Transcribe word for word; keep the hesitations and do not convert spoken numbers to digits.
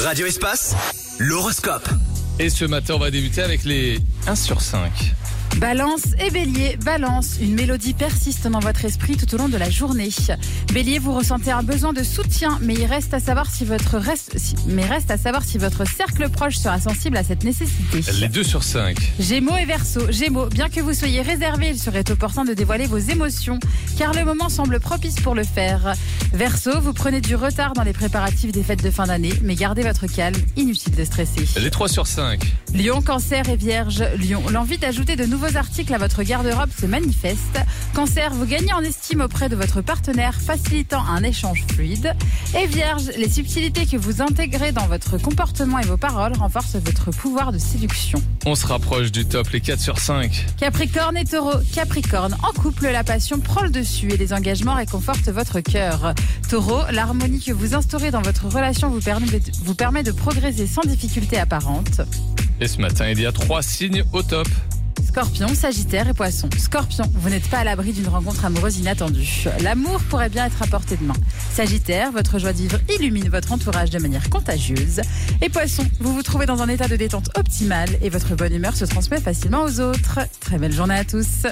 Radio Espace, l'horoscope. Et ce matin, on va débuter avec les un sur cinq. Balance et Bélier, Balance, une mélodie persiste dans votre esprit tout au long de la journée. Bélier, vous ressentez un besoin de soutien, mais il reste à savoir si votre reste, si, mais reste à savoir si votre cercle proche sera sensible à cette nécessité. Les deux sur cinq. Gémeaux et Verseau, Gémeaux, bien que vous soyez réservé, il serait opportun de dévoiler vos émotions, car le moment semble propice pour le faire. Verseau, vous prenez du retard dans les préparatifs des fêtes de fin d'année, mais gardez votre calme, inutile de stresser. Les trois sur cinq. Lion, Cancer et Vierge, Lion, l'envie d'ajouter de nouveaux articles à votre garde-robe se manifeste. Cancer, vous gagnez en estime auprès de votre partenaire, facilitant un échange fluide. Et Vierge, les subtilités que vous intégrez dans votre comportement et vos paroles renforcent votre pouvoir de séduction. On se rapproche du top, les quatre sur cinq. Capricorne et Taureau, Capricorne, en couple, la passion prend le dessus et les engagements réconfortent votre cœur. Taureau, l'harmonie que vous instaurez dans votre relation vous permet de, vous permet de progresser sans difficulté apparente. Et ce matin, il y a trois signes au top. Scorpion, Sagittaire et Poisson. Scorpion, vous n'êtes pas à l'abri d'une rencontre amoureuse inattendue. L'amour pourrait bien être à portée de main. Sagittaire, votre joie de vivre illumine votre entourage de manière contagieuse. Et Poisson, vous vous trouvez dans un état de détente optimal et votre bonne humeur se transmet facilement aux autres. Très belle journée à tous.